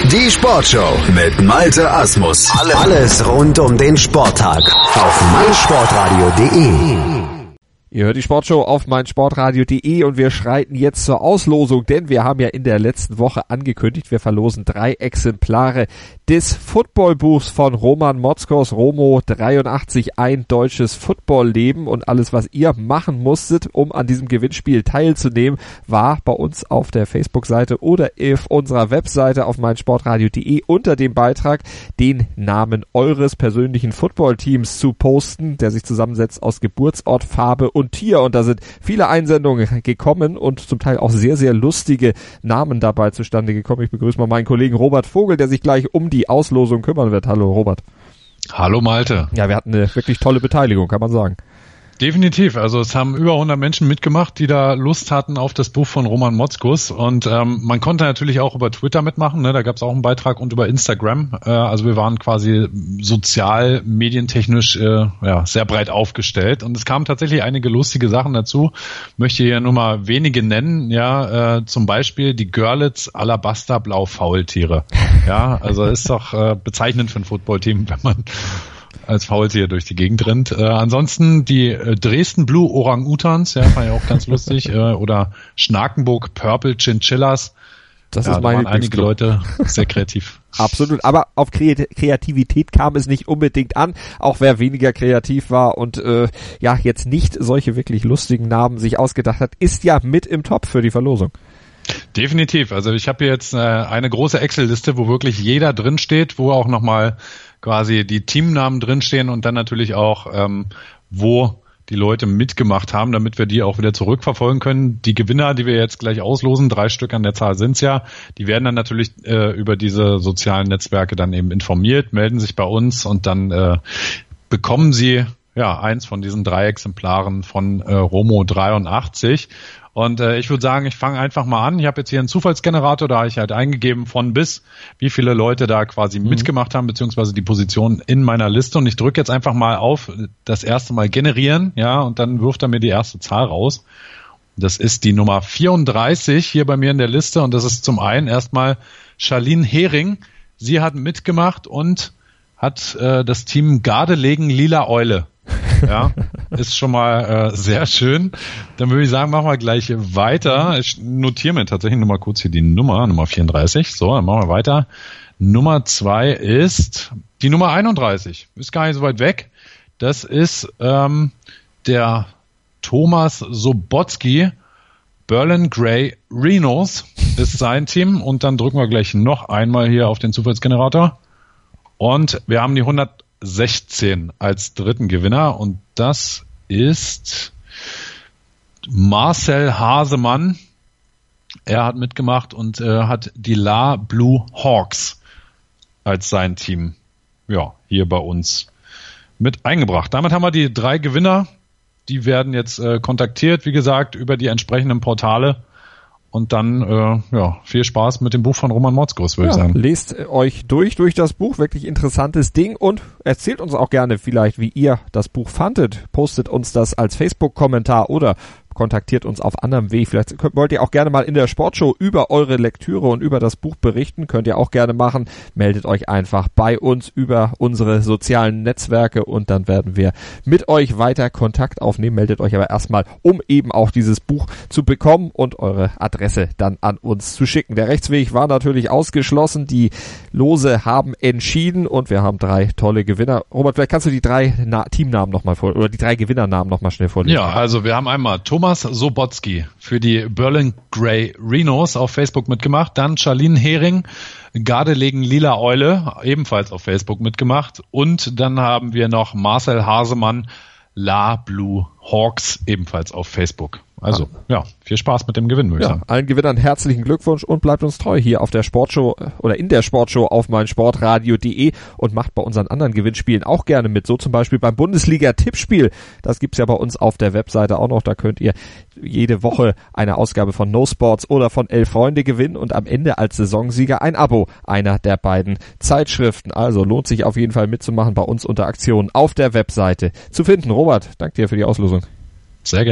Die Sportshow mit Malte Asmus. Alles rund um den Sporttag auf meinsportradio.de. Ihr hört die Sportshow auf meinsportradio.de und wir schreiten jetzt zur Auslosung, denn wir haben ja in der letzten Woche angekündigt, wir verlosen 3 Exemplare des Footballbuchs von Roman Motzkos, Romo 83, ein deutsches Footballleben, und alles, was ihr machen musstet, um an diesem Gewinnspiel teilzunehmen, war bei uns auf der Facebook-Seite oder auf unserer Webseite auf meinsportradio.de unter dem Beitrag den Namen eures persönlichen Footballteams zu posten, der sich zusammensetzt aus Geburtsort, Farbe und Tier, und da sind viele Einsendungen gekommen und zum Teil auch sehr, sehr lustige Namen dabei zustande gekommen. Ich begrüße mal meinen Kollegen Robert Vogel, der sich gleich um die Auslosung kümmern wird. Hallo Robert. Hallo Malte. Ja, wir hatten eine wirklich tolle Beteiligung, kann man sagen. Definitiv, also es haben über 100 Menschen mitgemacht, die da Lust hatten auf das Buch von Roman Motzkos, und man konnte natürlich auch über Twitter mitmachen, ne? Da gab es auch einen Beitrag, und über Instagram, also wir waren quasi sozial, medientechnisch sehr breit aufgestellt, und es kamen tatsächlich einige lustige Sachen dazu, möchte hier nur mal wenige nennen, zum Beispiel die Görlitz Alabaster Blau Faultiere, ja, also ist doch bezeichnend für ein Footballteam, wenn man als Faultier durch die Gegend rennt. Ansonsten die Dresden Blue Orang-Utans, ja, fand ich auch ganz lustig, oder Schnakenburg Purple Chinchillas. Das ist meine waren einige Leute sehr kreativ. Absolut, aber auf Kreativität kam es nicht unbedingt an, auch wer weniger kreativ war und jetzt nicht solche wirklich lustigen Namen sich ausgedacht hat, ist ja mit im Topf für die Verlosung. Definitiv, also ich habe hier jetzt eine große Excel-Liste, wo wirklich jeder drin steht, wo auch nochmal quasi die Teamnamen drinstehen und dann natürlich auch, wo die Leute mitgemacht haben, damit wir die auch wieder zurückverfolgen können. Die Gewinner, die wir jetzt gleich auslosen, 3 Stück an der Zahl sind's ja, die werden dann natürlich über diese sozialen Netzwerke dann eben informiert, melden sich bei uns, und dann bekommen sie eins von diesen 3 Exemplaren von Romo 83. Und ich würde sagen, ich fange einfach mal an. Ich habe jetzt hier einen Zufallsgenerator, da habe ich halt eingegeben von bis, wie viele Leute da quasi mitgemacht haben, beziehungsweise die Position in meiner Liste. Und ich drücke jetzt einfach mal auf das erste Mal generieren, ja, und dann wirft er mir die erste Zahl raus. Das ist die Nummer 34 hier bei mir in der Liste, und das ist zum einen erstmal Charlene Hering. Sie hat mitgemacht und hat das Team Gardelegen Lila Eule. Ja, ist schon mal sehr schön. Dann würde ich sagen, machen wir gleich weiter. Ich notiere mir tatsächlich nur mal kurz hier die Nummer 34. So, dann machen wir weiter. Nummer 2 ist die Nummer 31. Ist gar nicht so weit weg. Das ist der Thomas Sobotzky. Berlin Grey Rhinos ist sein Team. Und dann drücken wir gleich noch einmal hier auf den Zufallsgenerator. Und wir haben die 116 als dritten Gewinner, und das ist Marcel Hasemann. Er hat mitgemacht und hat die La Blue Hawks als sein Team hier bei uns mit eingebracht. Damit haben wir die 3 Gewinner. Die werden jetzt kontaktiert, wie gesagt, über die entsprechenden Portale. Und dann, viel Spaß mit dem Buch von Roman Motzkos, würde ich sagen. Lest euch durch das Buch, wirklich interessantes Ding, und erzählt uns auch gerne vielleicht, wie ihr das Buch fandet. Postet uns das als Facebook-Kommentar oder kontaktiert uns auf anderem Weg. Vielleicht wollt ihr auch gerne mal in der Sportshow über eure Lektüre und über das Buch berichten. Könnt ihr auch gerne machen. Meldet euch einfach bei uns über unsere sozialen Netzwerke, und dann werden wir mit euch weiter Kontakt aufnehmen. Meldet euch aber erstmal, um eben auch dieses Buch zu bekommen und eure Adresse dann an uns zu schicken. Der Rechtsweg war natürlich ausgeschlossen. Die Lose haben entschieden, und wir haben 3 tolle Gewinner. Robert, vielleicht kannst du die 3 Teamnamen nochmal oder die 3 Gewinnernamen nochmal schnell vorlesen. Ja, also wir haben einmal Thomas Sobotzky für die Berlin Grey Rhinos auf Facebook mitgemacht, dann Charlene Hering, Gardelegen Lila Eule, ebenfalls auf Facebook mitgemacht, und dann haben wir noch Marcel Hasemann, La Blue Hawks, ebenfalls auf Facebook. Also, viel Spaß mit dem Gewinn, würde ich sagen. Allen Gewinnern herzlichen Glückwunsch und bleibt uns treu hier auf der Sportshow oder in der Sportshow auf meinsportradio.de und macht bei unseren anderen Gewinnspielen auch gerne mit. So zum Beispiel beim Bundesliga-Tippspiel. Das gibt's ja bei uns auf der Webseite auch noch. Da könnt ihr jede Woche eine Ausgabe von No Sports oder von 11 Freunde gewinnen und am Ende als Saisonsieger ein Abo einer der beiden Zeitschriften. Also lohnt sich auf jeden Fall mitzumachen bei uns unter Aktionen auf der Webseite zu finden. Robert, danke dir für die Auslosung. Sehr gern.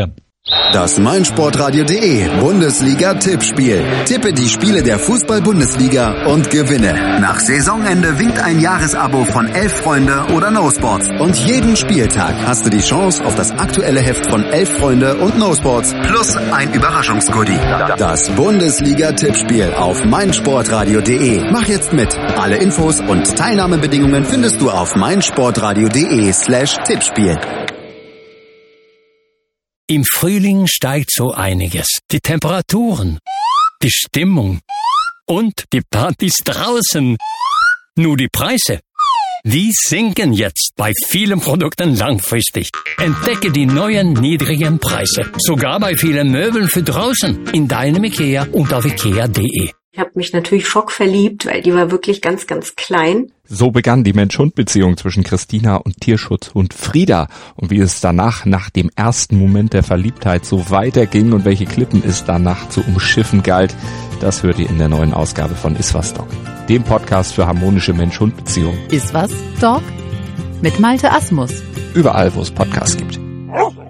Das meinsportradio.de Bundesliga-Tippspiel. Tippe die Spiele der Fußball-Bundesliga und gewinne. Nach Saisonende winkt ein Jahresabo von 11 Freunde oder No Sports. Und jeden Spieltag hast du die Chance auf das aktuelle Heft von 11 Freunde und No Sports plus ein Überraschungsgoodie. Das Bundesliga-Tippspiel auf meinsportradio.de. Mach jetzt mit. Alle Infos und Teilnahmebedingungen findest du auf meinsportradio.de/Tippspiel. Im Frühling steigt so einiges. Die Temperaturen, die Stimmung und die Partys draußen. Nur die Preise, die sinken jetzt bei vielen Produkten langfristig. Entdecke die neuen niedrigen Preise. Sogar bei vielen Möbeln für draußen. In deinem IKEA und auf ikea.de. Ich habe mich natürlich schockverliebt, weil die war wirklich ganz, ganz klein. So begann die Mensch-Hund-Beziehung zwischen Christina und Tierschutzhund Frieda. Und wie es danach, nach dem ersten Moment der Verliebtheit, so weiterging und welche Klippen es danach zu umschiffen galt, das hört ihr in der neuen Ausgabe von Iswas Dog, dem Podcast für harmonische Mensch-Hund-Beziehungen. Iswas Dog? Mit Malte Asmus. Überall, wo es Podcasts gibt.